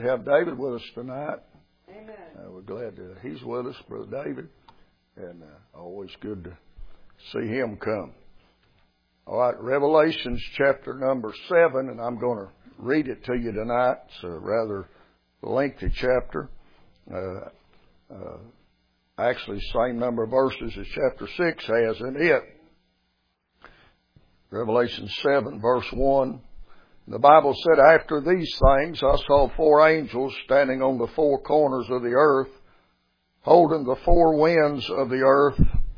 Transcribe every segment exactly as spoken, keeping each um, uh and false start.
to have David with us tonight. Amen. Uh, we're glad that he's with us, Brother David, and uh, always good to see him come. All right, Revelations chapter number seven, and I'm going to read it to you tonight. It's a rather lengthy chapter. Uh, uh, actually, same number of verses as chapter six has in it. Revelation seven, verse one. The Bible said, "After these things I saw four angels standing on the four corners of the earth, holding the four winds of the earth,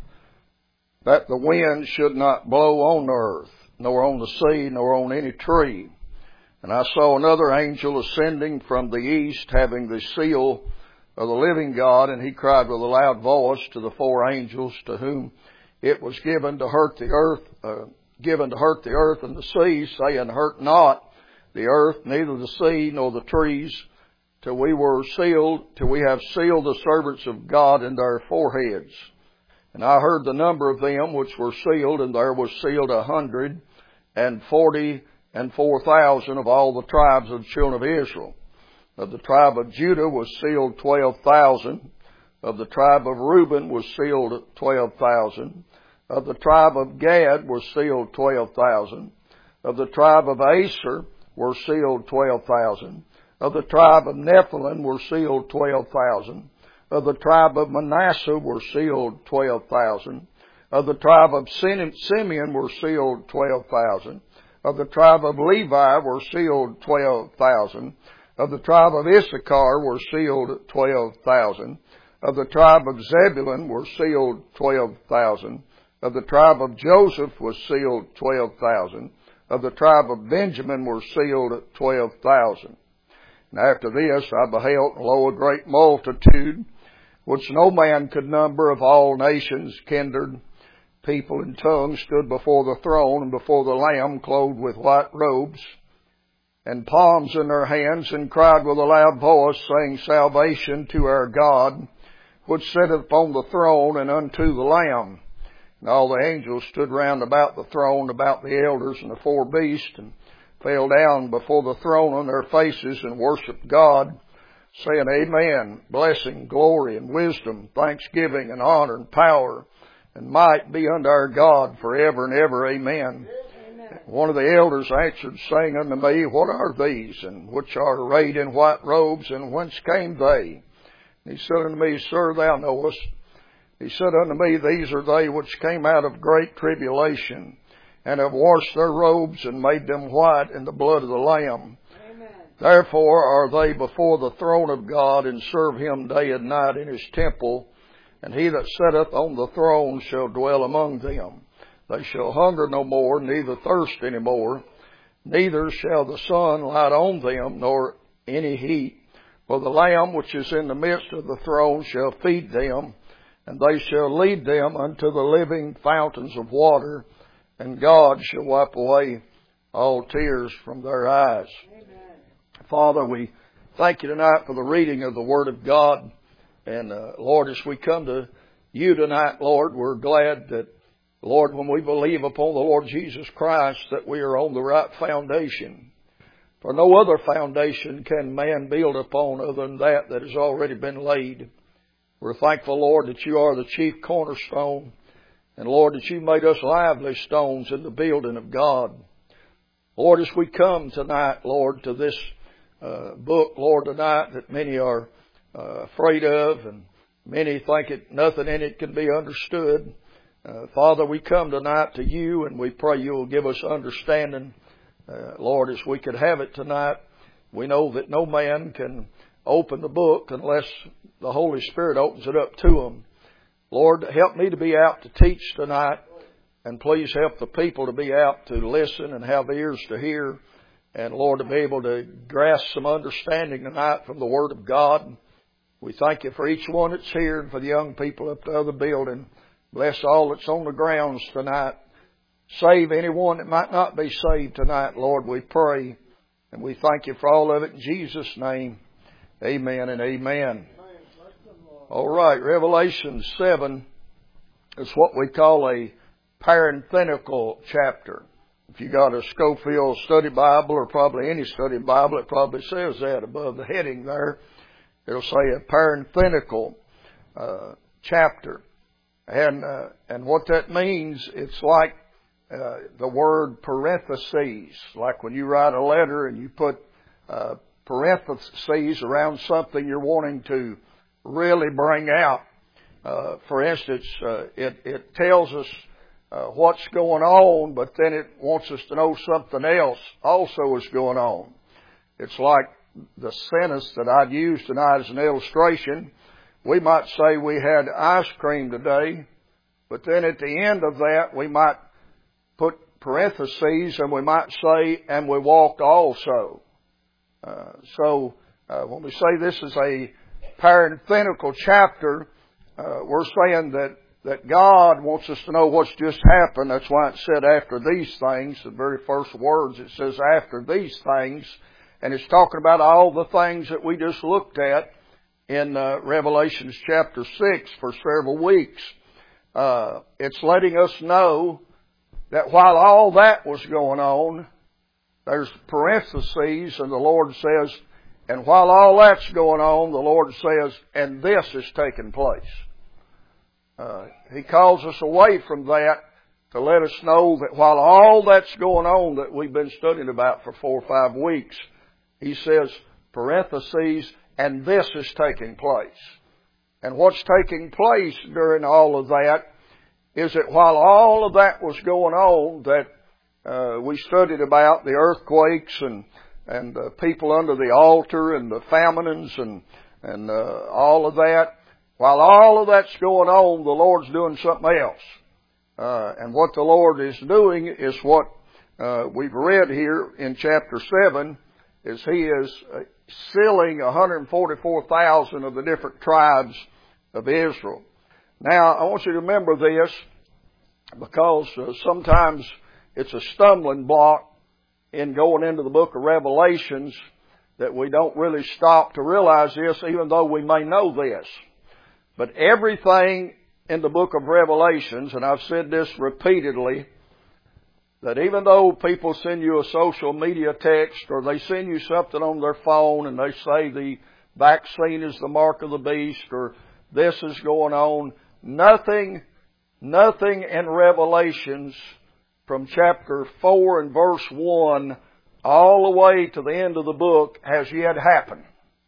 that the wind should not blow on the earth, nor on the sea, nor on any tree. And I saw another angel ascending from the east, having the seal of the living God, and he cried with a loud voice to the four angels to whom it was given to hurt the earth, uh, given to hurt the earth and the sea, saying, Hurt not the earth, neither the sea, nor the trees, till we were sealed, till we have sealed the servants of God in their foreheads. And I heard the number of them which were sealed, and there was sealed a hundred and forty and four thousand of all the tribes of the children of Israel. Of the tribe of Judah was sealed twelve thousand. Of the tribe of Reuben was sealed twelve thousand. Of the tribe of Gad were sealed twelve thousand. Of the tribe of Aser were sealed twelve thousand. Of the tribe of Nephilim were sealed twelve thousand. Of the tribe of Manasseh were sealed twelve thousand. Of the tribe of Simeon were sealed twelve thousand. Of the tribe of Levi were sealed twelve thousand. Of the tribe of Issachar were sealed twelve thousand. Of the tribe of Zebulun were sealed twelve thousand. Of the tribe of Joseph was sealed twelve thousand. Of the tribe of Benjamin were sealed twelve thousand. And after this I beheld, and lo, a great multitude, which no man could number, of all nations, kindred, people, and tongues, stood before the throne and before the Lamb, clothed with white robes, and palms in their hands, and cried with a loud voice, saying, Salvation to our God, which sitteth upon the throne, and unto the Lamb. And all the angels stood round about the throne, about the elders and the four beasts, and fell down before the throne on their faces, and worshipped God, saying, Amen, blessing, glory, and wisdom, thanksgiving, and honor, and power, and might be unto our God forever and ever. Amen. Amen. One of the elders answered, saying unto me, What are these, and which are arrayed in white robes, and whence came they? And he said unto me, Sir, thou knowest. He said unto me, These are they which came out of great tribulation, and have washed their robes, and made them white in the blood of the Lamb. Therefore are they before the throne of God, and serve him day and night in his temple. And he that sitteth on the throne shall dwell among them. They shall hunger no more, neither thirst any more. Neither shall the sun light on them, nor any heat. For the Lamb which is in the midst of the throne shall feed them, and they shall lead them unto the living fountains of water. And God shall wipe away all tears from their eyes. Father, we thank you tonight for the reading of the Word of God. And, uh, Lord, as we come to you tonight, Lord, we're glad that, Lord, when we believe upon the Lord Jesus Christ, that we are on the right foundation. For no other foundation can man build upon other than that that has already been laid. We're thankful, Lord, that you are the chief cornerstone. And, Lord, that you made us lively stones in the building of God. Lord, as we come tonight, Lord, to this Uh, book, Lord, tonight that many are uh, afraid of, and many think it nothing in it can be understood. Uh, Father, we come tonight to you, and we pray you will give us understanding, uh, Lord, as we could have it tonight. We know that no man can open the book unless the Holy Spirit opens it up to them. Lord, help me to be apt to teach tonight, and please help the people to be apt to listen and have ears to hear. And, Lord, to be able to grasp some understanding tonight from the Word of God. We thank you for each one that's here, and for the young people up the other building. Bless all that's on the grounds tonight. Save anyone that might not be saved tonight, Lord, we pray. And we thank you for all of it in Jesus' name. Amen and amen. All right, Revelation seven is what we call a parenthetical chapter. if you got a Scofield Study Bible or probably any study Bible, it probably says that above the heading there. It'll say a parenthetical uh, chapter. And uh, and what that means, it's like uh, the word parentheses. Like when you write a letter and you put uh, parentheses around something you're wanting to really bring out. Uh, for instance, uh, it, it tells us uh, what's going on, but then it wants us to know something else also is going on. It's like the sentence that I'd use tonight as an illustration. We might say we had ice cream today, but then at the end of that we might put parentheses and we might say, and we walked also. Uh, so uh, when we say this is a parenthetical chapter, uh, we're saying that, that God wants us to know what's just happened. That's why it said after these things, the very first words, it says after these things. And it's talking about all the things that we just looked at in uh, Revelation chapter six for several weeks. Uh, it's letting us know that while all that was going on, there's parentheses, and the Lord says, and while all that's going on, the Lord says, and this is taking place. Uh, he calls us away from that to let us know that while all that's going on that we've been studying about for four or five weeks, He says, parentheses, and this is taking place. And what's taking place during all of that is that while all of that was going on, that uh, we studied about the earthquakes and and uh, people under the altar and the famines and and uh, all of that. While all of that's going on, the Lord's doing something else. Uh, and what the Lord is doing is what uh, we've read here in chapter seven, is He is uh, sealing one hundred forty-four thousand of the different tribes of Israel. Now, I want you to remember this, because uh, sometimes it's a stumbling block in going into the book of Revelations that we don't really stop to realize this, even though we may know this. But everything in the book of Revelations, and I've said this repeatedly, that even though people send you a social media text or they send you something on their phone and they say the vaccine is the mark of the beast or this is going on, nothing, nothing in Revelations from chapter four and verse one all the way to the end of the book has yet happened.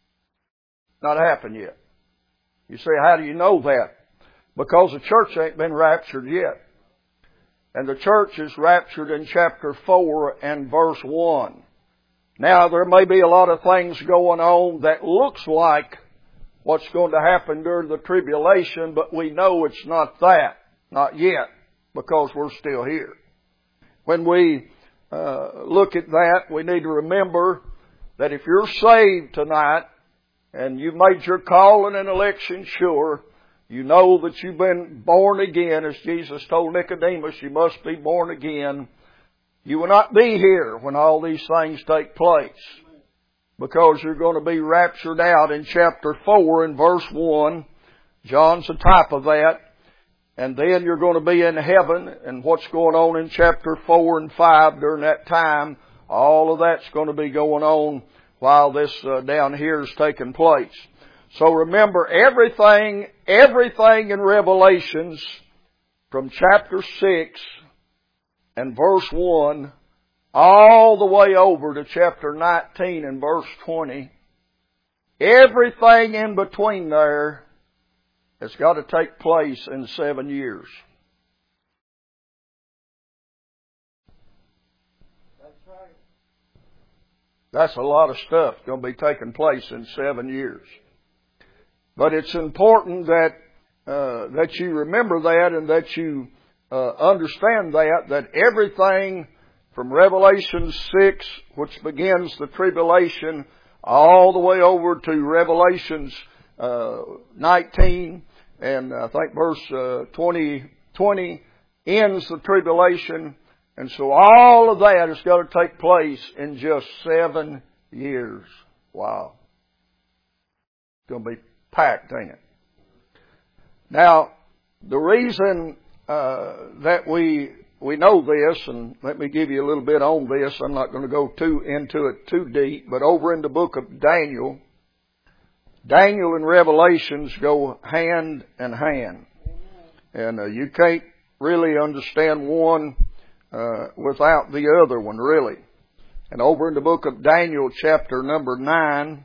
Not happened yet. You say, how do you know that? Because the church ain't been raptured yet. And the church is raptured in chapter four and verse one. Now, there may be a lot of things going on that looks like what's going to happen during the tribulation, but we know it's not that. Not yet, because we're still here. When we uh, look at that, we need to remember that if you're saved tonight and you've made your calling and election sure, you know that you've been born again. As Jesus told Nicodemus, you must be born again. You will not be here when all these things take place, because you're going to be raptured out in chapter four and verse one. John's a type of that. And then you're going to be in heaven, and what's going on in chapter four and five during that time, all of that's going to be going on while this uh, down here is taking place. So remember, everything, everything in Revelations from chapter six and verse one all the way over to chapter nineteen and verse twenty, everything in between there has got to take place in seven years. That's right. That's a lot of stuff going to be taking place in seven years. But it's important that uh, that you remember that and that you uh, understand that, that everything from Revelation six, which begins the tribulation, all the way over to Revelations uh, nineteen, and I think verse uh, twenty, twenty ends the tribulation. And so all of that has got to take place in just seven years. Wow. It's going to be packed, ain't it? Now, the reason uh, that we we know this, and let me give you a little bit on this. I'm not going to go too into it too deep, but over in the book of Daniel, Daniel and Revelations go hand in hand. And uh, you can't really understand one uh, without the other one, really. And over in the book of Daniel, chapter number nine,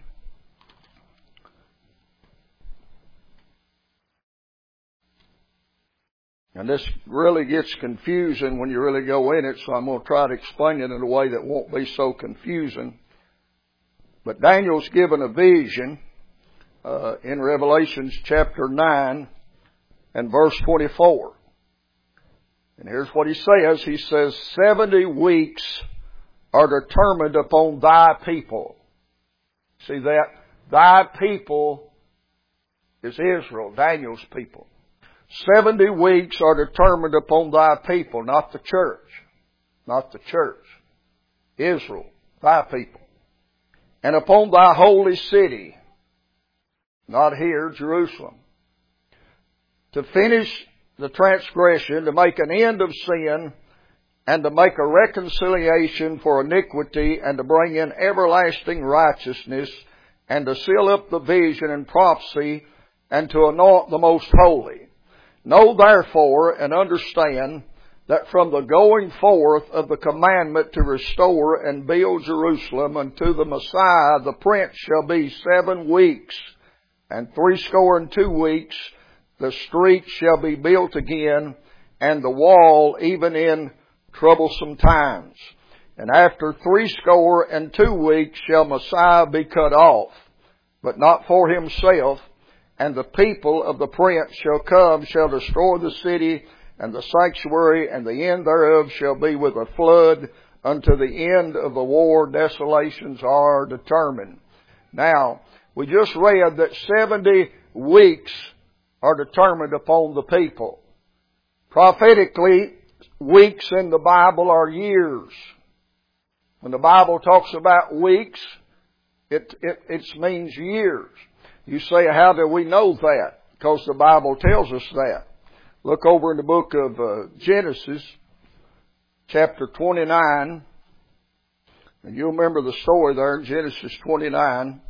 and this really gets confusing when you really go in it, so I'm going to try to explain it in a way that won't be so confusing. But Daniel's given a vision uh, in Revelations chapter nine and verse twenty-four. And here's what he says. He says, seventy weeks are determined upon thy people. See that? Thy people is Israel, Daniel's people. Seventy weeks are determined upon thy people, not the church. Not the church. Israel, thy people. And upon thy holy city, not here, Jerusalem, to finish the transgression, to make an end of sin, and to make a reconciliation for iniquity, and to bring in everlasting righteousness, and to seal up the vision and prophecy, and to anoint the most holy. Know therefore and understand that from the going forth of the commandment to restore and build Jerusalem unto the Messiah, the Prince shall be seven weeks, and threescore and two weeks the street shall be built again, and the wall even in troublesome times. And after threescore and two weeks shall Messiah be cut off, but not for himself. And the people of the prince shall come, shall destroy the city and the sanctuary, and the end thereof shall be with a flood. Unto the end of the war desolations are determined. Now, we just read that seventy weeks are determined upon the people. Prophetically, weeks in the Bible are years. When the Bible talks about weeks, it, it, it means years. You say, how do we know that? Because the Bible tells us that. Look over in the book of uh, Genesis, chapter twenty-nine. And you'll remember the story there in Genesis twenty-nine.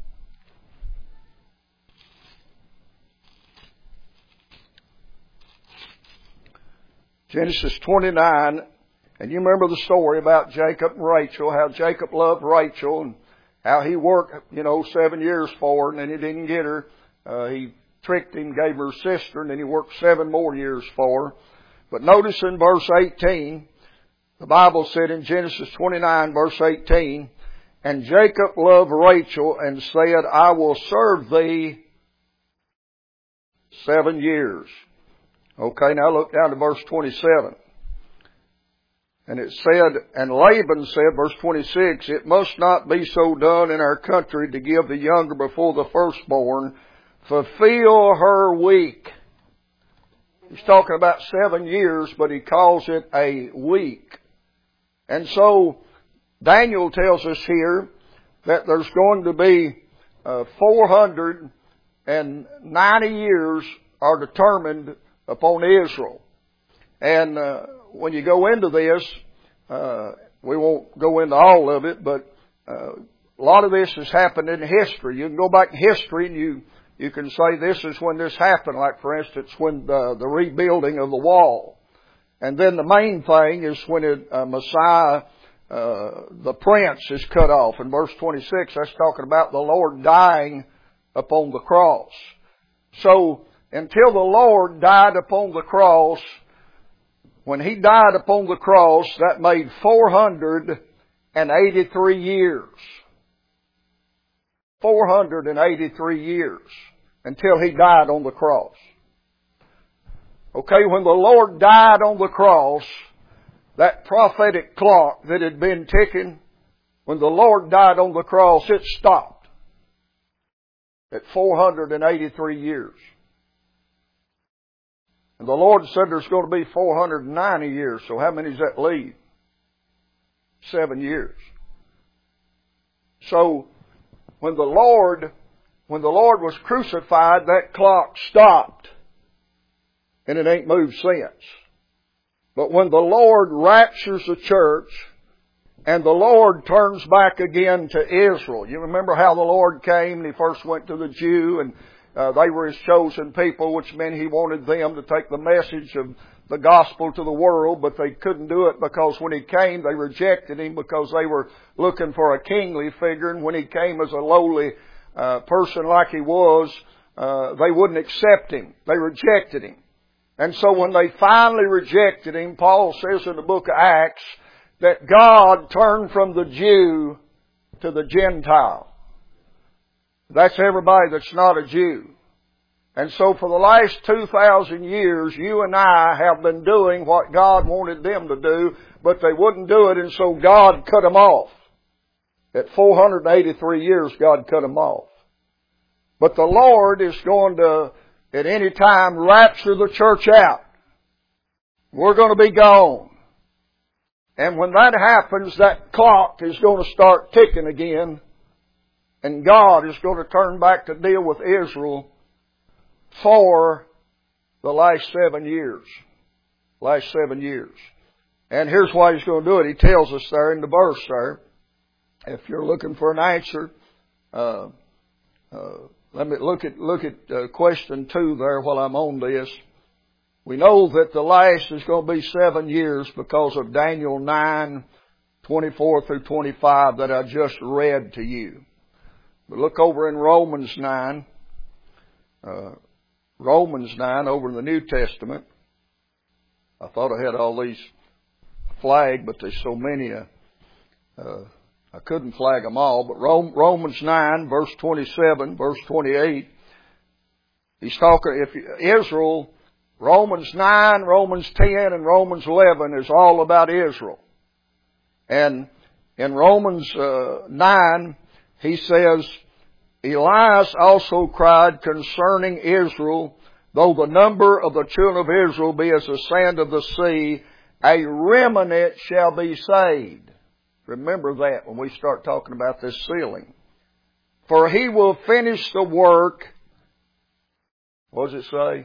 Genesis twenty-nine. And you remember the story about Jacob and Rachel, how Jacob loved Rachel, and how he worked, you know, seven years for her, and then he didn't get her. Uh, he tricked him, gave her a sister, and then he worked seven more years for her. But notice in verse eighteen, the Bible said in Genesis twenty-nine, verse eighteen, and Jacob loved Rachel and said, I will serve thee seven years. Okay, now look down to verse twenty-seven. And it said, and Laban said, verse twenty-six, it must not be so done in our country to give the younger before the firstborn. Fulfill her week. He's talking about seven years, but he calls it a week. And so Daniel tells us here that there's going to be uh, four hundred ninety years are determined upon Israel. And uh, when you go into this, uh, we won't go into all of it, but uh, a lot of this has happened in history. You can go back in history and you, you can say this is when this happened, like for instance when the, the rebuilding of the wall. And then the main thing is when it, uh, Messiah, uh, the Prince, is cut off. In verse twenty-six, that's talking about the Lord dying upon the cross. So, until the Lord died upon the cross, when He died upon the cross, that made four hundred eighty-three years. four hundred eighty-three years until He died on the cross. Okay, when the Lord died on the cross, that prophetic clock that had been ticking, when the Lord died on the cross, it stopped at four hundred eighty-three years. And the Lord said there's going to be four hundred ninety years. So how many does that leave? Seven years. So when the Lord, when the Lord was crucified, that clock stopped. And it ain't moved since. But when the Lord raptures the church, and the Lord turns back again to Israel. You remember how the Lord came and He first went to the Jew, and uh, they were His chosen people, which meant He wanted them to take the message of the gospel to the world, but they couldn't do it because when He came, they rejected Him because they were looking for a kingly figure, and when He came as a lowly uh, person like He was, uh, they wouldn't accept Him. They rejected Him. And so when they finally rejected Him, Paul says in the book of Acts, that God turned from the Jew to the Gentile. That's everybody that's not a Jew. And so for the last two thousand years, you and I have been doing what God wanted them to do, but they wouldn't do it, and so God cut them off. At four hundred eighty-three years, God cut them off. But the Lord is going to, at any time, rapture the church out. We're going to be gone. And when that happens, that clock is going to start ticking again. And God is going to turn back to deal with Israel for the last seven years. Last seven years. And here's why He's going to do it. He tells us there in the verse there. If you're looking for an answer, uh, uh, let me look at, look at uh, question two there while I'm on this. We know that the last is going to be seven years because of Daniel nine, twenty-four through twenty-five that I just read to you. But look over in Romans nine. Uh, Romans nine over in the New Testament. I thought I had all these flagged, but there's so many. Uh, uh, I couldn't flag them all. But Rome, Romans nine, verse twenty-seven, verse twenty-eight. He's talking, if Israel... Romans nine, Romans ten, and Romans eleven is all about Israel. And in Romans uh, nine, he says, Elias also cried concerning Israel, though the number of the children of Israel be as the sand of the sea, a remnant shall be saved. Remember that when we start talking about this sealing. For He will finish the work. What does it say?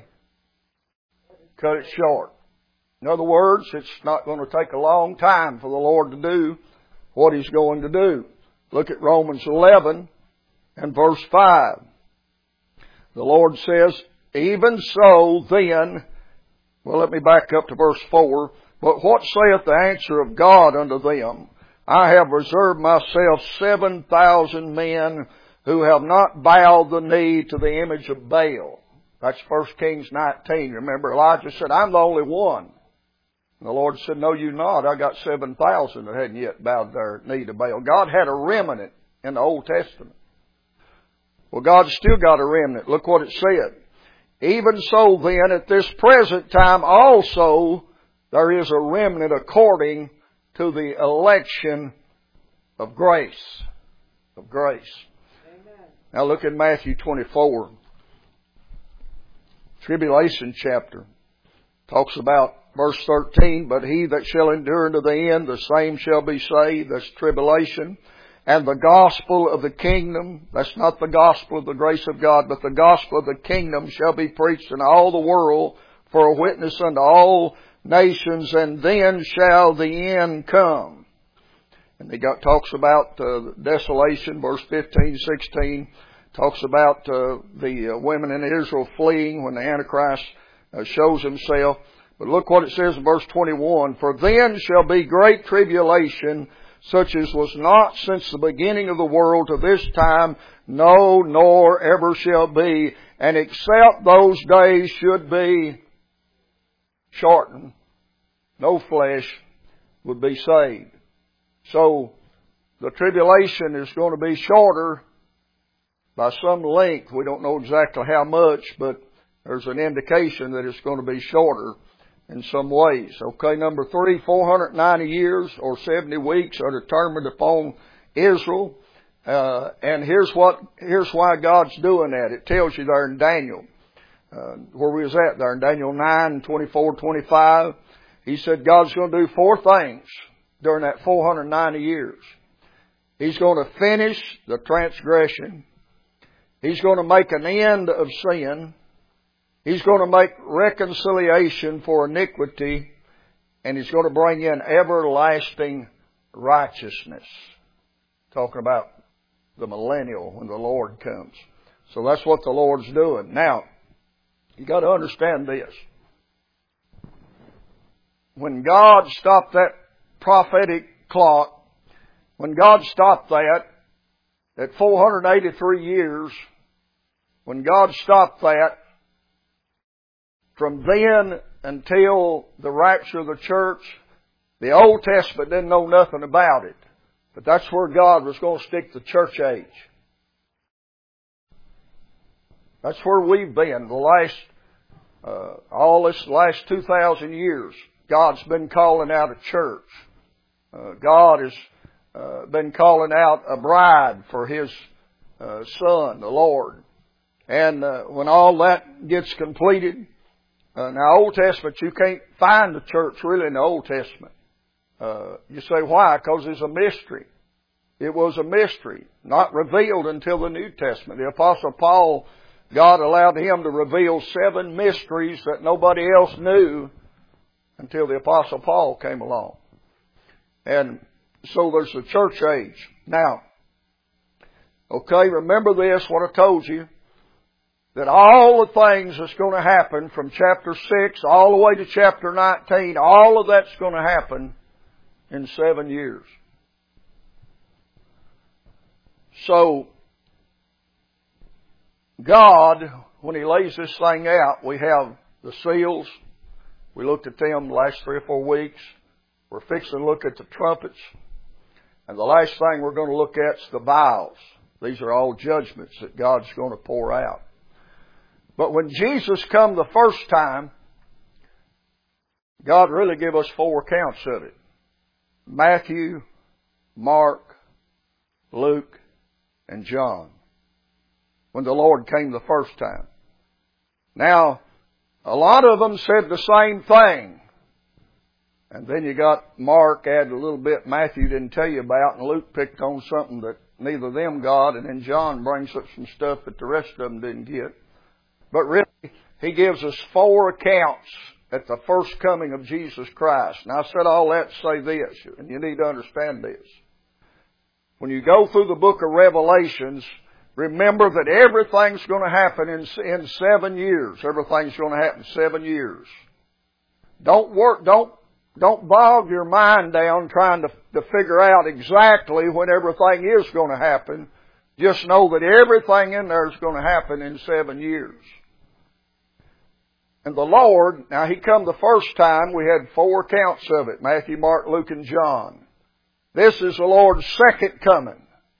Cut it short. In other words, it's not going to take a long time for the Lord to do what He's going to do. Look at Romans eleven and verse five. The Lord says, even so then, well, let me back up to verse four. But what saith the answer of God unto them? I have reserved myself seven thousand men who have not bowed the knee to the image of Baal. That's First Kings nineteen. Remember, Elijah said, I'm the only one. And the Lord said, no, you not. I got seven thousand that hadn't yet bowed their knee to Baal. God had a remnant in the Old Testament. Well, God's still got a remnant. Look what it said. Even so then, at this present time also, there is a remnant according to the election of grace. Of grace. Amen. Now look at Matthew twenty-four. Tribulation chapter. Talks about verse thirteen, but he that shall endure unto the end, the same shall be saved. That's tribulation. And the gospel of the kingdom, that's not the gospel of the grace of God, but the gospel of the kingdom shall be preached in all the world for a witness unto all nations, and then shall the end come. And he got, talks about uh, desolation, verse fifteen, sixteen. Talks about uh, the uh, women in Israel fleeing when the Antichrist uh, shows himself. But look what it says in verse twenty-one. For then shall be great tribulation, such as was not since the beginning of the world to this time, no, nor ever shall be. And except those days should be shortened, no flesh would be saved. So the tribulation is going to be shorter by some length. We don't know exactly how much, but there's an indication that it's going to be shorter in some ways. Okay, number three, four hundred ninety years or seventy weeks are determined upon Israel. Uh, and here's what, here's why God's doing that. It tells you there in Daniel, uh, where we was at there in Daniel nine, twenty-four, twenty-five. He said God's going to do four things during that four hundred ninety years. He's going to finish the transgression. He's going to make an end of sin. He's going to make reconciliation for iniquity. and He's going to bring in everlasting righteousness. Talking about the millennial when the Lord comes. So that's what the Lord's doing. Now, you got to understand this. When God stopped that prophetic clock, when God stopped that at four hundred eighty-three years, when God stopped that, from then until the rapture of the church, the Old Testament didn't know nothing about it. But that's where God was going to stick the church age. That's where we've been the last, uh, all this last two thousand years. God's been calling out a church. Uh, God has uh, been calling out a bride for His uh, Son, the Lord. And uh, when all that gets completed, uh, now Old Testament, you can't find the church really in the Old Testament. Uh, you say, why? Because it's a mystery. It was a mystery, not revealed until the New Testament. The Apostle Paul, God allowed him to reveal seven mysteries that nobody else knew until the Apostle Paul came along. And so there's the church age. Now, okay, remember this, what I told you, that all the things that's going to happen from chapter six all the way to chapter nineteen, all of that's going to happen in seven years. So, God, when He lays this thing out, we have the seals. We looked at them the last three or four weeks. We're fixing to look at the trumpets. And the last thing we're going to look at is the vials. These are all judgments that God's going to pour out. But when Jesus come the first time, God really gave us four accounts of it. Matthew, Mark, Luke, and John. When the Lord came the first time. Now, a lot of them said the same thing. And then you got Mark added a little bit Matthew didn't tell you about, and Luke picked on something that neither of them got, and then John brings up some stuff that the rest of them didn't get. But really, he gives us four accounts at the first coming of Jesus Christ. Now, I said all that to say this, and you need to understand this. When you go through the book of Revelations, remember that everything's going to happen in, in seven years. Everything's going to happen in seven years. Don't work, don't, don't bog your mind down trying to, to figure out exactly when everything is going to happen. Just know that everything in there is going to happen in seven years. And the Lord, now He come the first time, we had four accounts of it. Matthew, Mark, Luke, and John. This is the Lord's second coming.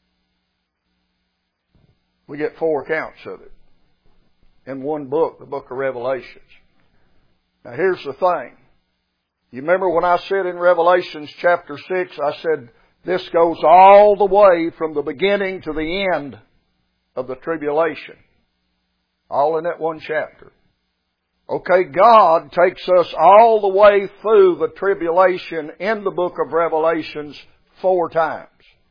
We get four accounts of it in one book, the book of Revelations. Now here's the thing. You remember when I said in Revelations chapter six, I said this goes all the way from the beginning to the end of the tribulation. All in that one chapter. Okay, God takes us all the way through the tribulation in the book of Revelations four times.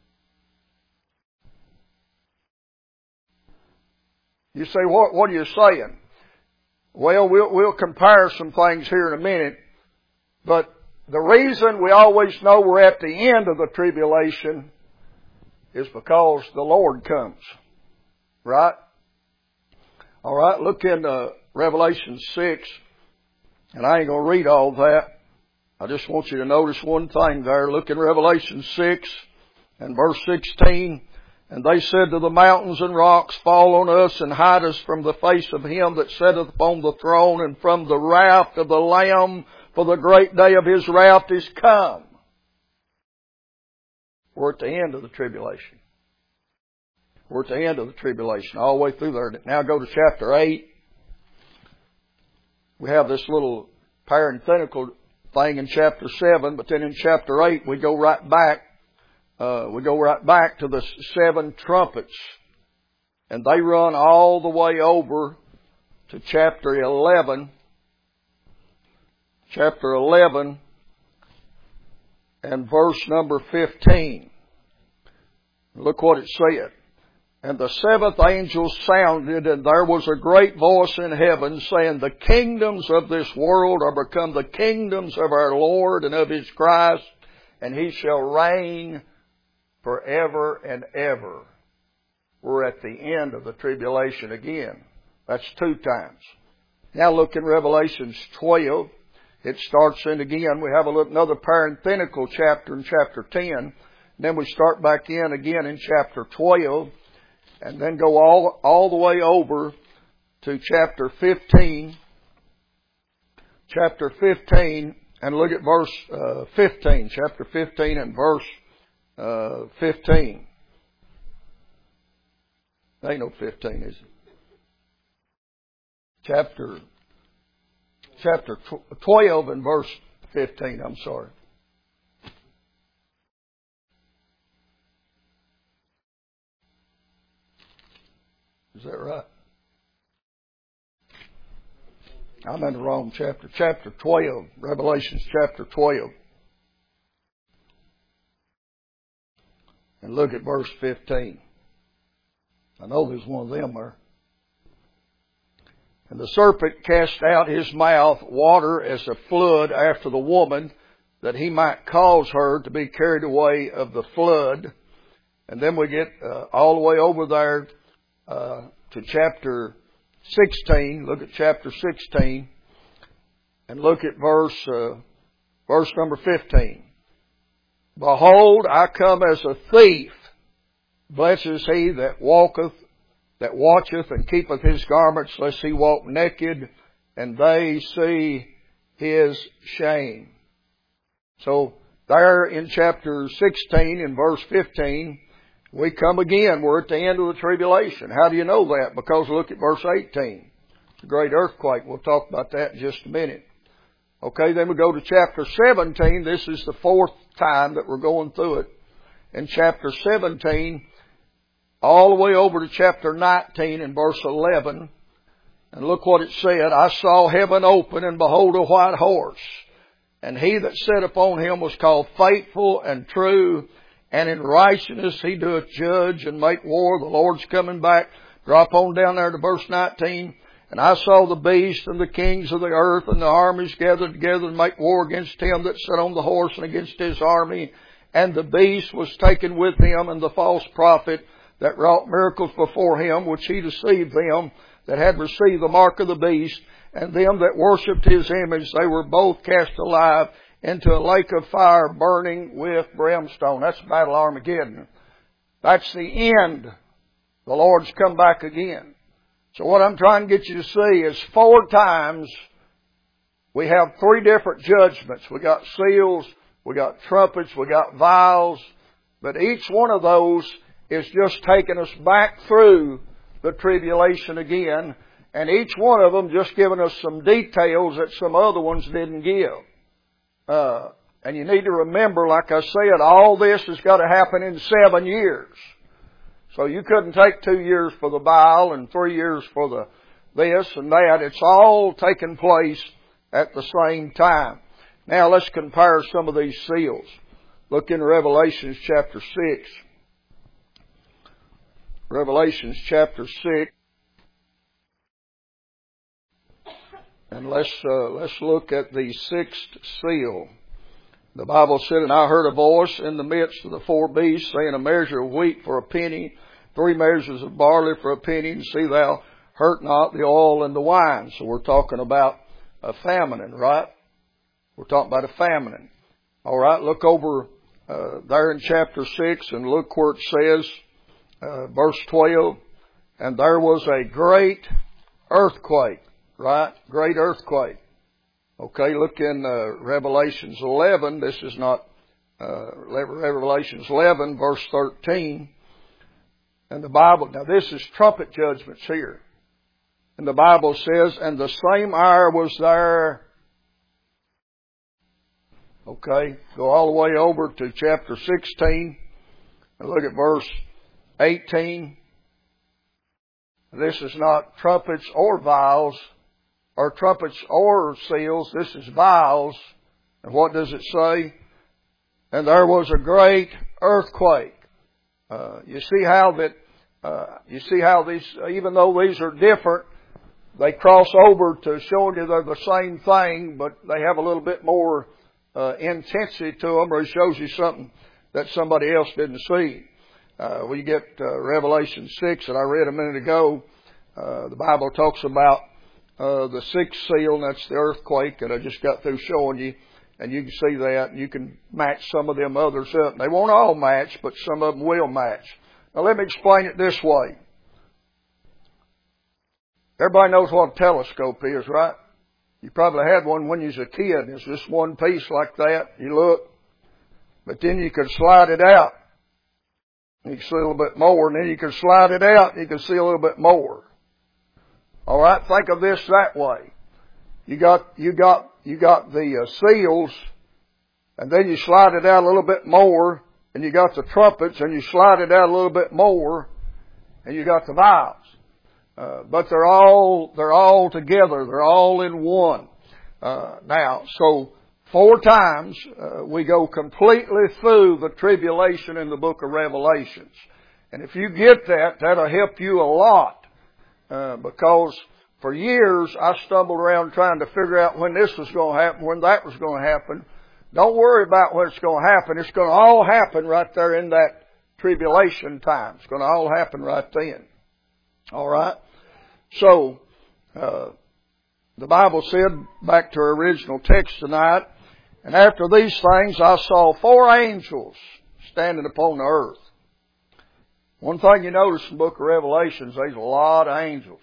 You say, what, what are you saying? Well, well, we'll compare some things here in a minute. But the reason we always know we're at the end of the tribulation is because the Lord comes. Right? All right, look in uh, Revelation six. And I ain't going to read all that. I just want you to notice one thing there. Look in Revelation six and verse sixteen. And they said to the mountains and rocks, fall on us and hide us from the face of Him that sitteth upon the throne and from the wrath of the Lamb, for the great day of His wrath is come. We're at the end of the tribulation. We're at the end of the tribulation, all the way through there. Now go to chapter eight. We have this little parenthetical thing in chapter seven, but then in chapter eight we go right back. Uh, we go right back to the seven trumpets. And they run all the way over to chapter eleven. Chapter eleven and verse number fifteen. Look what it said. And the seventh angel sounded, and there was a great voice in heaven saying, the kingdoms of this world are become the kingdoms of our Lord and of His Christ, and He shall reign forever and ever. We're at the end of the tribulation again. That's two times. Now look in Revelations twelve. It starts in again. We have a look, another parenthetical chapter in chapter ten. Then we start back in again in chapter twelve. And then go all, all the way over to chapter fifteen. Chapter fifteen, and look at verse uh, fifteen. Chapter fifteen and verse uh, fifteen. There ain't no fifteen, is it? Chapter, chapter twelve and verse fifteen, I'm sorry. Is that right? I'm in the wrong chapter. Chapter twelve. Revelations chapter twelve. And look at verse fifteen. I know there's one of them there. And the serpent cast out his mouth water as a flood after the woman, that he might cause her to be carried away of the flood. And then we get uh, all the way over there Uh, to chapter sixteen. Look at chapter sixteen and look at verse uh, verse number fifteen. Behold, I come as a thief. Blessed is he that walketh, that watcheth and keepeth his garments, lest he walk naked, and they see his shame. So there in chapter sixteen in verse fifteen, we come again. We're at the end of the tribulation. How do you know that? Because look at verse eighteen. It's a great earthquake. We'll talk about that in just a minute. Okay, then we go to chapter seventeen. This is the fourth time that we're going through it. In chapter seventeen, all the way over to chapter nineteen and verse eleven. And look what it said. I saw heaven open, and behold a white horse. And he that sat upon him was called Faithful and True, and in righteousness he doeth judge and make war. The Lord's coming back. Drop on down there to verse nineteen. And I saw the beast and the kings of the earth and the armies gathered together to make war against him that sat on the horse and against his army. And the beast was taken with him, and the false prophet that wrought miracles before him, which he deceived them that had received the mark of the beast, and them that worshipped his image. They were both cast alive into a lake of fire burning with brimstone. That's Battle Armageddon. That's the end. The Lord's come back again. So what I'm trying to get you to see is four times we have three different judgments. We got seals, we got trumpets, we got vials, but each one of those is just taking us back through the tribulation again, and each one of them just giving us some details that some other ones didn't give. Uh, and you need to remember, like I said, all this has got to happen in seven years. So you couldn't take two years for the vial and three years for the this and that. It's all taking place at the same time. Now let's compare some of these seals. Look in Revelations chapter six. Revelations chapter six. And let's, uh, let's look at the sixth seal. The Bible said, and I heard a voice in the midst of the four beasts saying, a measure of wheat for a penny, three measures of barley for a penny, and see thou hurt not the oil and the wine. So we're talking about a famine, right? We're talking about a famine. All right, look over uh, there in chapter six and look where it says, uh, verse twelve, and there was a great earthquake. Right? Great earthquake. Okay, look in uh, Revelations eleven. This is not uh, Revelations eleven, verse thirteen. And the Bible, now this is trumpet judgments here. And the Bible says, and the same hour was there. Okay, go all the way over to chapter sixteen and look at verse eighteen. This is not trumpets or vials, or trumpets or seals. This is vials. And what does it say? And there was a great earthquake. Uh, you see how that Uh, you see how these, even though these are different, they cross over to showing you they're the same thing, but they have a little bit more uh, intensity to them, or it shows you something that somebody else didn't see. Uh, we get uh, Revelation six that I read a minute ago. Uh, the Bible talks about uh, the sixth seal, and that's the earthquake that I just got through showing you. And you can see that, and you can match some of them others up. They won't all match, but some of them will match. Now let me explain it this way. Everybody knows what a telescope is, right? You probably had one when you was a kid. It's just one piece like that. You look. But then you could slide it out. You can see a little bit more, and then you can slide it out, and you can see a little bit more. All right? Think of this that way. You got, you got, you got the uh, seals, and then you slide it out a little bit more, and you got the trumpets, and you slide it out a little bit more, and you got the vials. Uh, but they're all, they're all together. They're all in one. Uh, now, so four times, uh, we go completely through the tribulation in the book of Revelations. And if you get that, that'll help you a lot. Uh, because for years, I stumbled around trying to figure out when this was going to happen, when that was going to happen. Don't worry about when it's going to happen. It's going to all happen right there in that tribulation time. It's going to all happen right then. All right? So, uh, the Bible said, back to our original text tonight, and after these things I saw four angels standing upon the earth. One thing you notice in the book of Revelations, there's a lot of angels.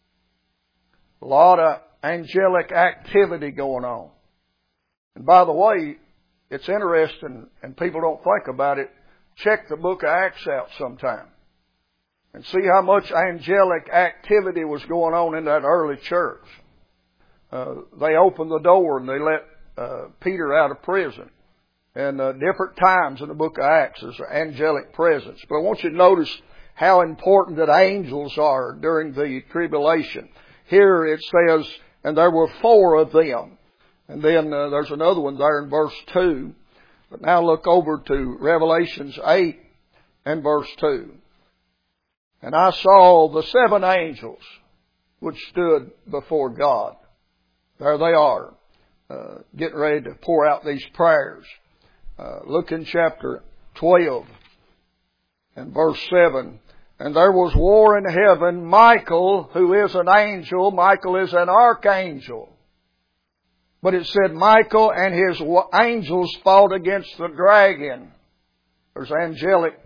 A lot of angelic activity going on. And by the way, it's interesting, and people don't think about it, check the book of Acts out sometime. And see how much angelic activity was going on in that early church. Uh, they opened the door and they let uh, Peter out of prison. And uh, different times in the book of Acts there's an angelic presence. But I want you to notice how important that angels are during the tribulation. Here it says, and there were four of them. And then uh, there's another one there in verse two. But now look over to Revelations eight and verse two. And I saw the seven angels which stood before God. There they are, uh, getting ready to pour out these prayers. Uh, look in chapter twelve and verse seven. And there was war in heaven. Michael, who is an angel, Michael is an archangel. But it said Michael and his angels fought against the dragon. There's angelic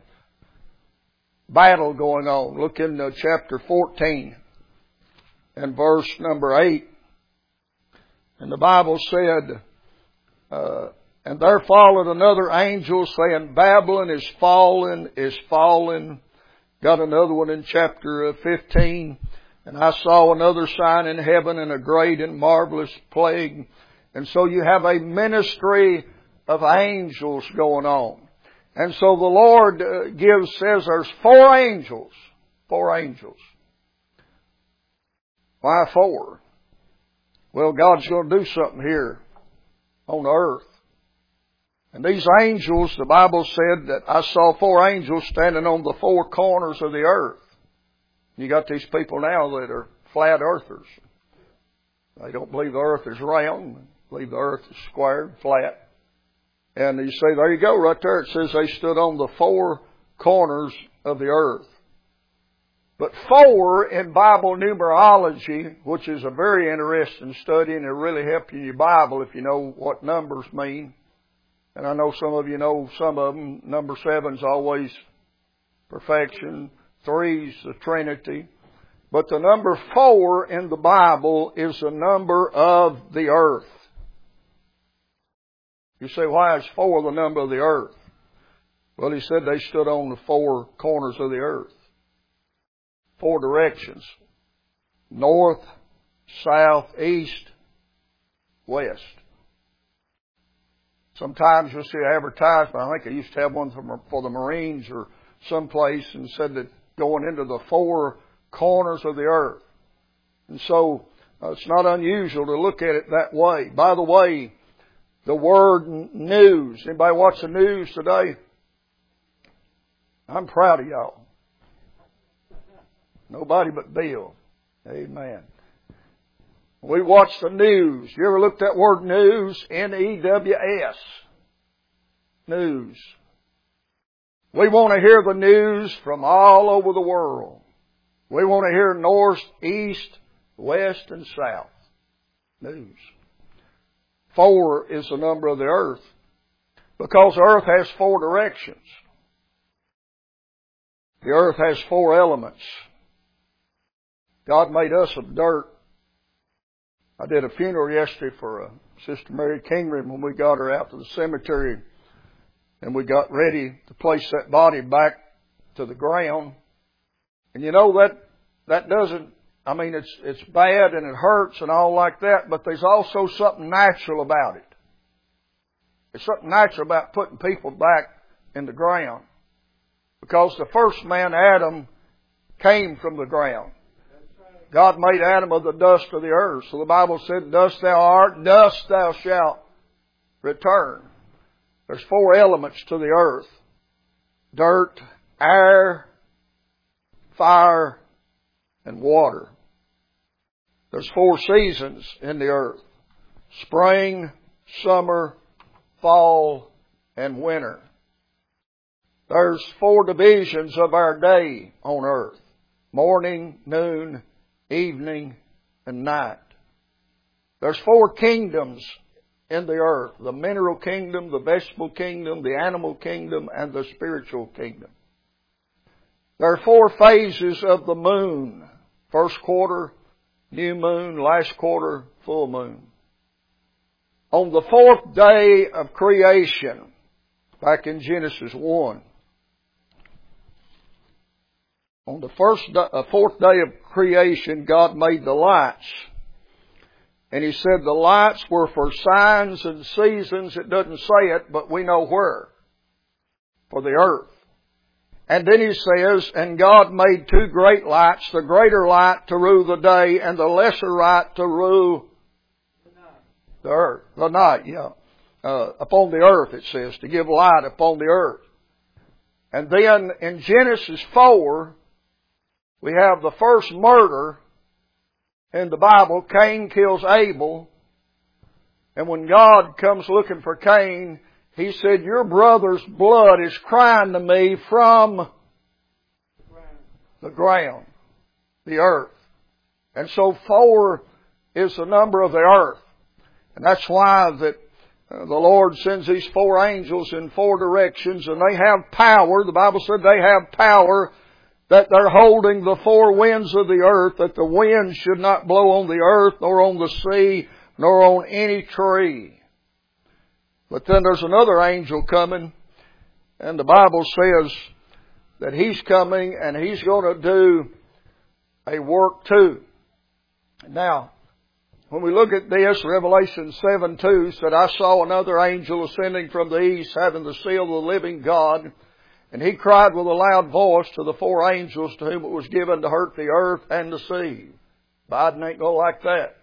battle going on. Look in uh, chapter fourteen and verse number eight. And the Bible said, uh, and there followed another angel saying, Babylon is fallen, is fallen. Got another one in chapter fifteen. And I saw another sign in heaven and a great and marvelous plague. And so you have a ministry of angels going on. And so the Lord uh, gives, says there's four angels. Four angels. Why four? Well, God's going to do something here on earth. And these angels, the Bible said that I saw four angels standing on the four corners of the earth. You got these people now that are flat earthers. They don't believe the earth is round. They believe the earth is square, flat. And you say, there you go, right there. It says they stood on the four corners of the earth. But four in Bible numerology, which is a very interesting study, and it'll really help you in your Bible if you know what numbers mean. And I know some of you know some of them. Number seven's always perfection. Three's the Trinity. But the number four in the Bible is the number of the earth. You say, why is four the number of the earth? Well, he said they stood on the four corners of the earth. Four directions. North, south, east, west. Sometimes you'll see an advertisement. I think I used to have one for, for the Marines or someplace, and said that going into the four corners of the earth. And so uh, it's not unusual to look at it that way. By the way, the word news. Anybody watch the news today? I'm proud of y'all. Nobody but Bill. Amen. We watch the news. You ever looked at that word news? N E W S. News. We want to hear the news from all over the world. We want to hear north, east, west, and south. News. Four is the number of the earth, because the earth has four directions. The earth has four elements. God made us of dirt. I did a funeral yesterday for uh, Sister Mary Kingery when we got her out to the cemetery, and we got ready to place that body back to the ground. And you know, that that doesn't, I mean, it's it's bad and it hurts and all like that, but there's also something natural about it. There's something natural about putting people back in the ground. Because the first man, Adam, came from the ground. God made Adam of the dust of the earth. So the Bible said, dust thou art, dust thou shalt return. There's four elements to the earth. Dirt, air, fire, and water. There's four seasons in the earth. Spring, summer, fall, and winter. There's four divisions of our day on earth. Morning, noon, evening, and night. There's four kingdoms in the earth. The mineral kingdom, the vegetable kingdom, the animal kingdom, and the spiritual kingdom. There are four phases of the moon. First quarter, new moon. Last quarter, full moon. On the fourth day of creation, back in Genesis one, on the first, uh, fourth day of creation, God made the lights. And He said the lights were for signs and seasons. It doesn't say it, but we know where. For the earth. And then He says, and God made two great lights, the greater light to rule the day, and the lesser light to rule the, the earth. The night, yeah. Uh, upon the earth, it says, to give light upon the earth. And then in Genesis four, we have the first murder in the Bible. Cain kills Abel. And when God comes looking for Cain, He said, your brother's blood is crying to me from the ground, the earth. And so four is the number of the earth. And that's why that uh, the Lord sends these four angels in four directions, and they have power. The Bible said they have power, that they're holding the four winds of the earth, that the wind should not blow on the earth, nor on the sea, nor on any tree. But then there's another angel coming, and the Bible says that he's coming and he's going to do a work too. Now, when we look at this, Revelation seven two said, I saw another angel ascending from the east, having the seal of the living God. And he cried with a loud voice to the four angels to whom it was given to hurt the earth and the sea. Biden ain't going to like that.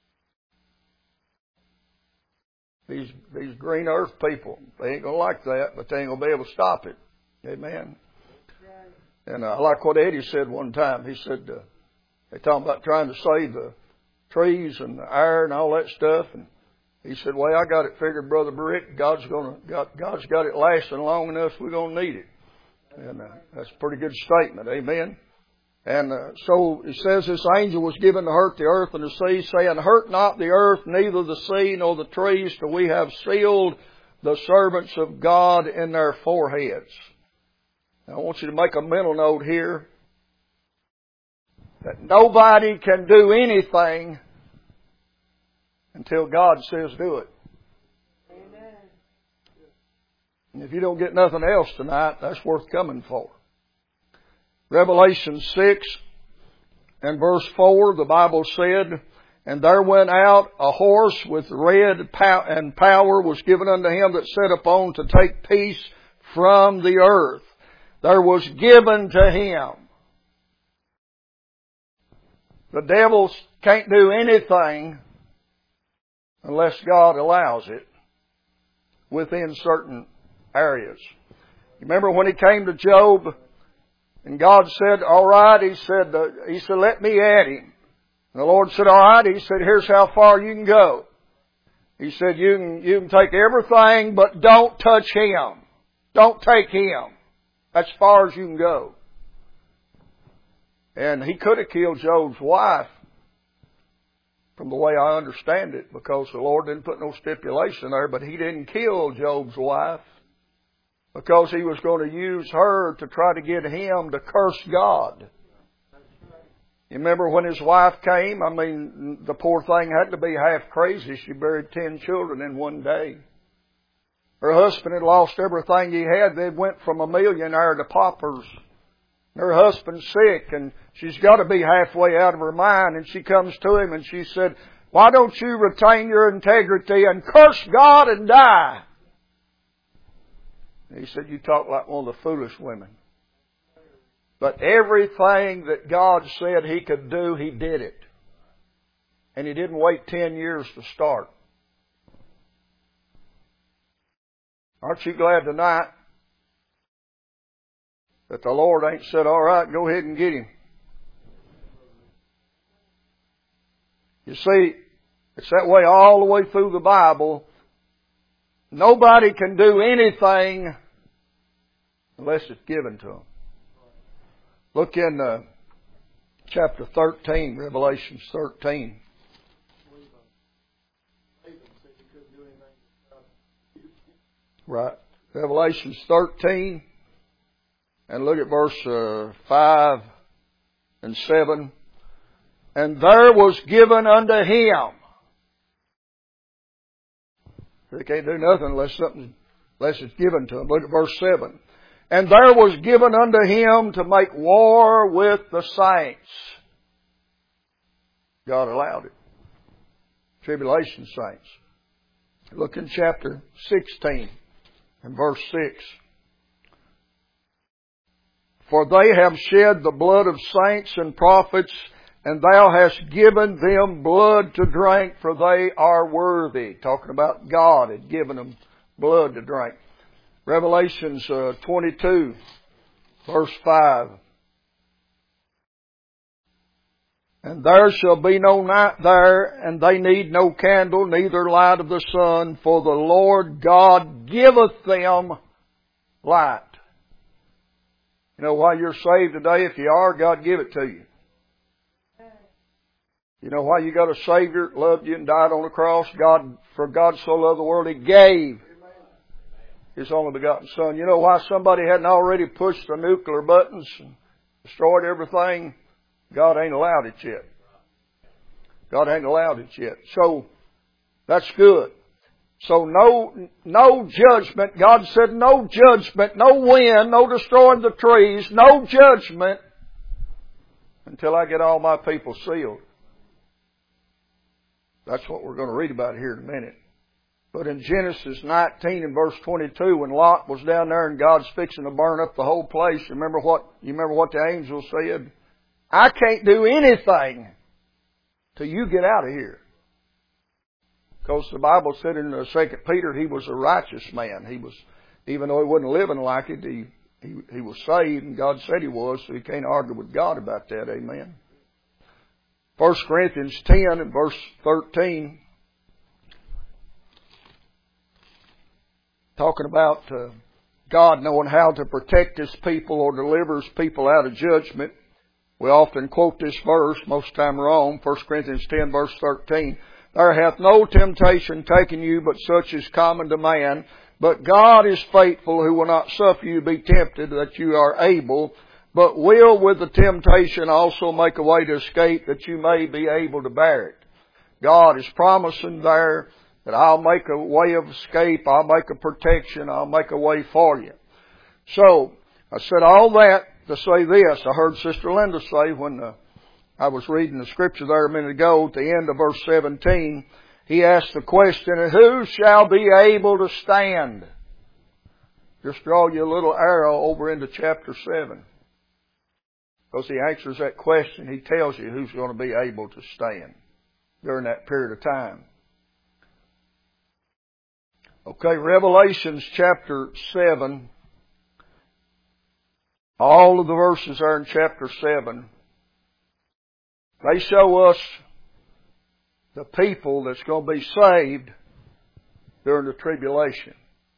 These, these green earth people, they ain't going to like that, but they ain't going to be able to stop it. Amen. And I like what Eddie said one time. He said, uh, they talking about trying to save the trees and the air and all that stuff. And he said, well, I got it figured, Brother Brick. God's going to, God, God's got it lasting long enough. We're going to need it. And uh, that's a pretty good statement. Amen. And uh, so it says this angel was given to hurt the earth and the sea, saying, hurt not the earth, neither the sea nor the trees, till we have sealed the servants of God in their foreheads. Now, I want you to make a mental note here that nobody can do anything until God says do it. Amen. And if you don't get nothing else tonight, that's worth coming for. Revelation six and verse four, the Bible said, and there went out a horse with red pow- and power was given unto him that sat upon to take peace from the earth. There was given to him. The devil can't do anything unless God allows it within certain areas. Remember when he came to Job And God said, all right. He said, uh, He said, let me at him. And the Lord said, all right. He said, here's how far you can go. He said, you can, you can take everything, but don't touch him. Don't take him. That's as far as you can go. And he could have killed Job's wife, from the way I understand it, because the Lord didn't put no stipulation there, but he didn't kill Job's wife because he was going to use her to try to get him to curse God. You remember when his wife came? I mean, the poor thing had to be half crazy. She buried ten children in one day. Her husband had lost everything he had. They went from a millionaire to paupers. Her husband's sick, and she's got to be halfway out of her mind. And she comes to him and she said, why don't you retain your integrity and curse God and die? And he said, you talk like one of the foolish women. But everything that God said he could do, he did it. And he didn't wait ten years to start. Aren't you glad tonight that the Lord ain't said, all right, go ahead and get him? You see, it's that way all the way through the Bible. Nobody can do anything unless it's given to them. Look in uh, chapter thirteen, Revelations thirteen. Right. Revelations thirteen. And look at verse uh, five and seven. And there was given unto him. They can't do nothing unless something, unless it's given to him. Look at verse seven. And there was given unto him to make war with the saints. God allowed it. Tribulation saints. Look in chapter sixteen and verse six. For they have shed the blood of saints and prophets, and thou hast given them blood to drink, for they are worthy. Talking about God had given them blood to drink. Revelations uh, twenty-two, verse five. And there shall be no night there, and they need no candle, neither light of the sun, for the Lord God giveth them light. You know why you're saved today? If you are, God give it to you. You know why you got a Savior that loved you and died on the cross? God, for God so loved the world, He gave His only begotten Son. You know why somebody hadn't already pushed the nuclear buttons and destroyed everything? God ain't allowed it yet. God ain't allowed it yet. So, that's good. So no, no judgment. God said no judgment, no wind, no destroying the trees, no judgment until I get all my people sealed. That's what we're going to read about here in a minute. But in Genesis nineteen and verse twenty-two, when Lot was down there and God's fixing to burn up the whole place, you remember what, you remember what the angel said? I can't do anything till you get out of here. Because the Bible said in Second Peter, he was a righteous man. He was, even though he wasn't living like it, he, he, he was saved, and God said he was, so he can't argue with God about that. Amen. First Corinthians ten and verse thirteen, talking about uh, God knowing how to protect His people or deliver His people out of judgment. We often quote this verse, most of the time wrong, First Corinthians ten verse thirteen. There hath no temptation taken you but such as common to man. But God is faithful, who will not suffer you to be tempted, that you are able, but will with the temptation also make a way to escape, that you may be able to bear it. God is promising there that I'll make a way of escape, I'll make a protection, I'll make a way for you. So, I said all that to say this. I heard Sister Linda say when uh, I was reading the scripture there a minute ago, at the end of verse seventeen, he asked the question, who shall be able to stand? Just draw your little arrow over into chapter seven. Because he answers that question, he tells you who's going to be able to stand during that period of time. Okay, Revelations chapter seven All of the verses there in chapter seven, they show us the people that's going to be saved during the tribulation.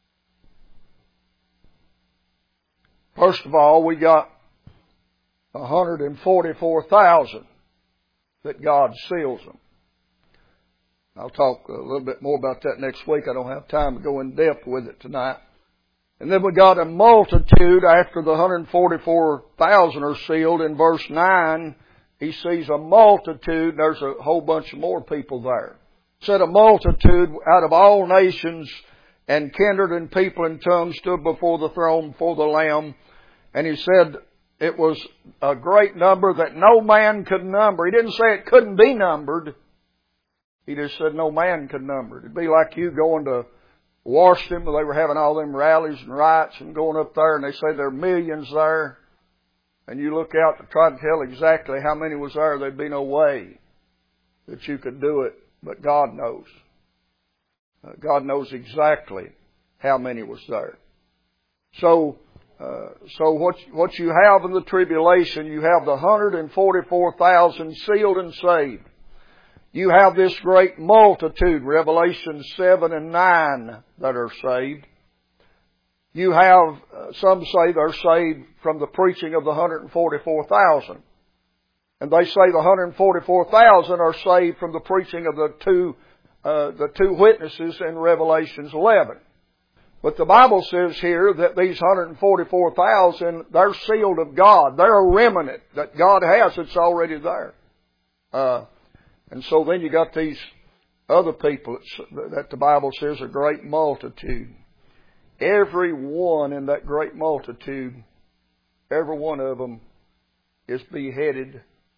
First of all, we got one hundred forty-four thousand that God seals them. I'll talk a little bit more about that next week. I don't have time to go in depth with it tonight. And then we got a multitude after the one hundred forty-four thousand are sealed. In verse nine, he sees a multitude. There's a whole bunch of more people there. It said a multitude out of all nations and kindred and people and tongues stood before the throne, before the Lamb. And he said it was a great number that no man could number. He didn't say it couldn't be numbered. He just said no man could number it. It'd be like you going to Washington, where they were having all them rallies and riots and going up there, and they say there are millions there. And you look out to try to tell exactly how many was there, there'd be no way that you could do it. But God knows. Uh, God knows exactly how many was there. So, uh, so what, what you have in the tribulation, you have the one hundred forty-four thousand sealed and saved. You have this great multitude, Revelation seven and nine, that are saved. You have, uh, some say they're saved from the preaching of the one hundred forty-four thousand. And they say the one hundred forty-four thousand are saved from the preaching of the two, uh, the two witnesses in Revelation eleven. But the Bible says here that these one hundred forty-four thousand, they're sealed of God. They're a remnant that God has that's already there. Uh, and so then you got these other people that the Bible says a great multitude. Every one in that great multitude, every one of them is beheaded,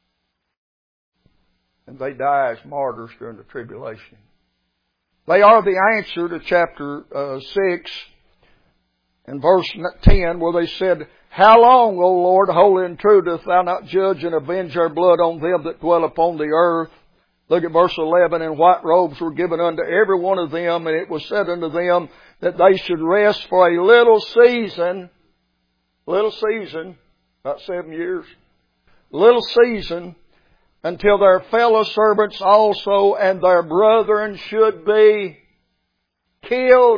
and they die as martyrs during the tribulation. They are the answer to chapter uh, six and verse ten, where they said, "How long, O Lord, holy and true, dost thou not judge and avenge our blood on them that dwell upon the earth?" Look at verse eleven. "And white robes were given unto every one of them, and it was said unto them that they should rest for a little season," little season, about seven years, little season, "until their fellow servants also and their brethren should be killed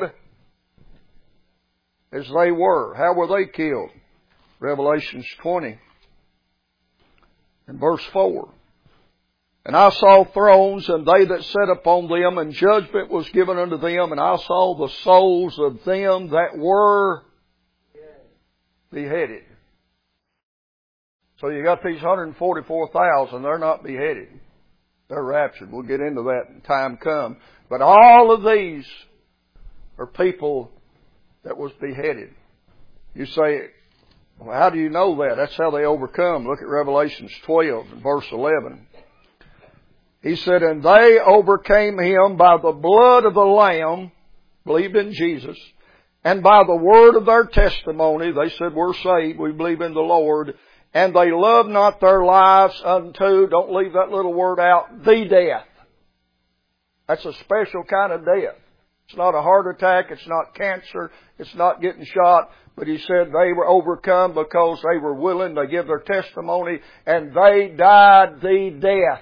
as they were." How were they killed? Revelation twenty and verse four. "And I saw thrones, and they that sat upon them, and judgment was given unto them, and I saw the souls of them that were beheaded." So you got these one hundred forty-four thousand, they're not beheaded. They're raptured. We'll get into that when time comes. But all of these are people that was beheaded. You say, well, how do you know that? That's how they overcome. Look at Revelation twelve and verse eleven. He said, "And they overcame him by the blood of the Lamb," believed in Jesus, "and by the word of their testimony." They said, we're saved, we believe in the Lord. "And they loved not their lives unto," don't leave that little word out, "the death." That's a special kind of death. It's not a heart attack, it's not cancer, it's not getting shot. But he said they were overcome because they were willing to give their testimony, and they died the death.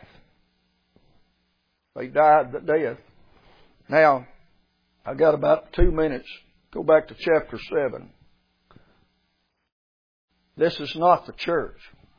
They died the death. Now, I've got about two minutes. Go back to chapter seven. This is not the church.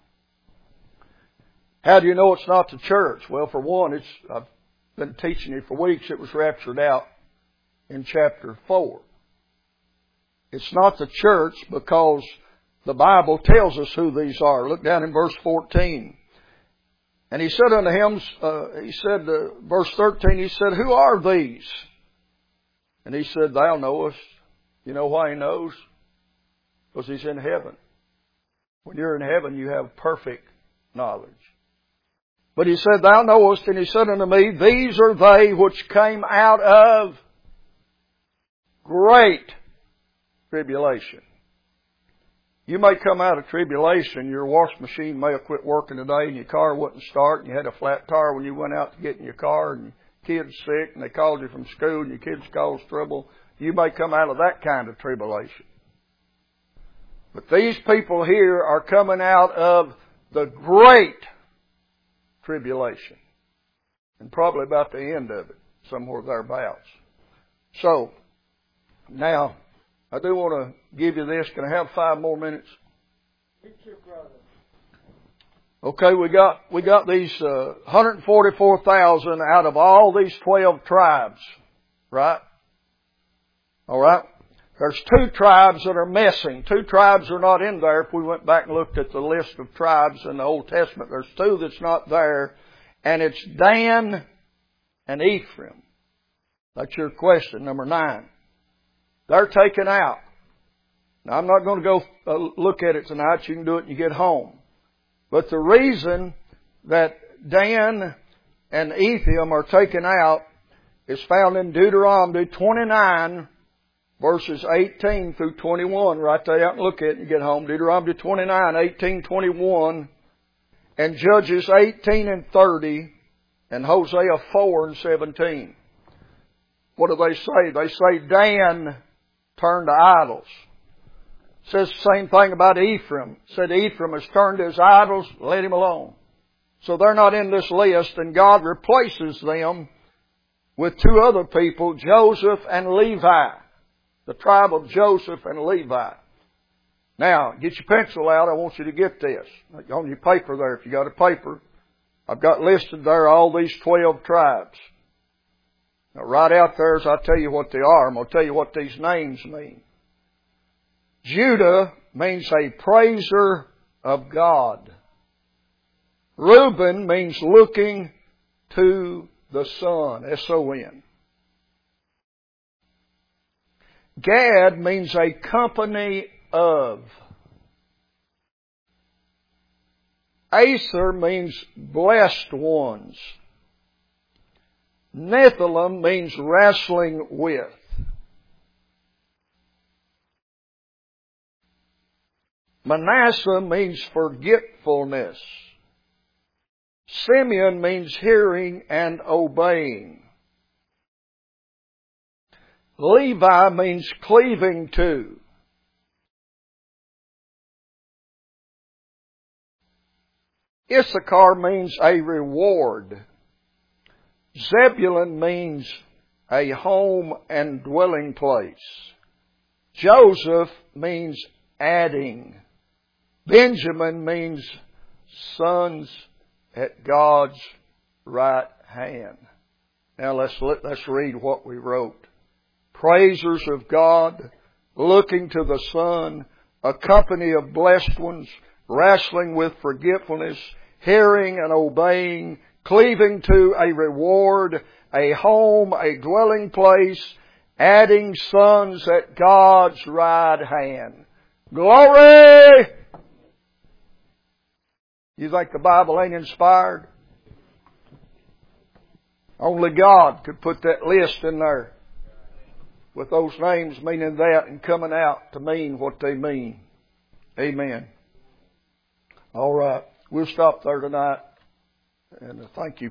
How do you know it's not the church? Well, for one, it's, I've been teaching you for weeks, it was raptured out in chapter four. It's not the church because the Bible tells us who these are. Look down in verse fourteen. "And he said unto him," uh, he said, uh, verse thirteen, he said, "Who are these?" And he said, "Thou knowest." You know why he knows? Because he's in heaven. When you're in heaven, you have perfect knowledge. But he said, "Thou knowest," and he said unto me, "These are they which came out of great tribulation." You may come out of tribulation, your wash machine may have quit working today and your car wouldn't start and you had a flat tire when you went out to get in your car and your kid's sick and they called you from school and your kids caused trouble. You may come out of that kind of tribulation. But these people here are coming out of the great tribulation. And probably about the end of it, somewhere thereabouts. So, now, I do want to give you this. Can I have five more minutes? Okay, we got we got these uh, one hundred forty-four thousand out of all these twelve tribes, right? All right. There's two tribes that are missing. Two tribes are not in there. If we went back and looked at the list of tribes in the Old Testament, there's two that's not there, and it's Dan and Ephraim. That's your question, number nine. They're taken out. Now, I'm not going to go uh, look at it tonight. You can do it when you get home. But the reason that Dan and Ephraim are taken out is found in Deuteronomy twenty-nine, verses eighteen through twenty-one. Write that out and look at it and get home. Deuteronomy twenty-nine, eighteen, twenty-one, and Judges eighteen and thirty, and Hosea four and seventeen. What do they say? They say Dan turned to idols. It says the same thing about Ephraim. It said Ephraim has turned to his idols, let him alone. So they're not in this list, and God replaces them with two other people, Joseph and Levi. The tribe of Joseph and Levi. Now, get your pencil out. I want you to get this. On your paper there, if you got a paper, I've got listed there all these twelve tribes. Now, right out there as I tell you what they are, I'm going to tell you what these names mean. Judah means a praiser of God. Reuben means looking to the sun, S O N. Gad means a company of. Aser means blessed ones. Nephilim means wrestling with. Manasseh means forgetfulness. Simeon means hearing and obeying. Levi means cleaving to. Issachar means a reward. Zebulun means a home and dwelling place. Joseph means adding. Benjamin means sons at God's right hand. Now let's let's read what we wrote. Praisers of God, looking to the Son, a company of blessed ones, wrestling with forgetfulness, hearing and obeying, cleaving to a reward, a home, a dwelling place, adding sons at God's right hand. Glory! You think the Bible ain't inspired? Only God could put that list in there with those names meaning that and coming out to mean what they mean. Amen. All right. We'll stop there tonight. And thank you.